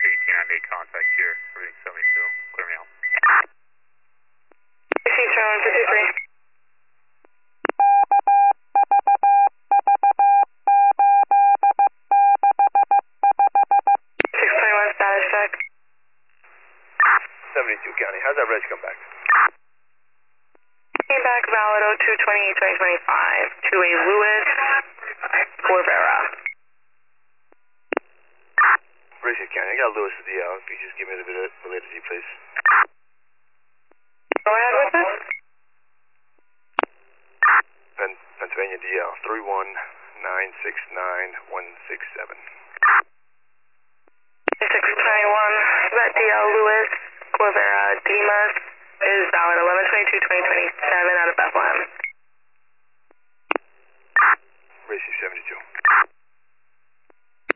Canada contact here. Everything 72. Clear me out. Seatron 53. 621 status check. 72 County. How's that reg come back? Came back valid 02/28/2025 to a Louis Corvera. Gracie County. I got Lewis at DL. If you just give me a bit of validity, please. Go ahead with this. Pennsylvania DL 31969-167. 621. That DL Louis Corvera Dimas is valid 11/22/2027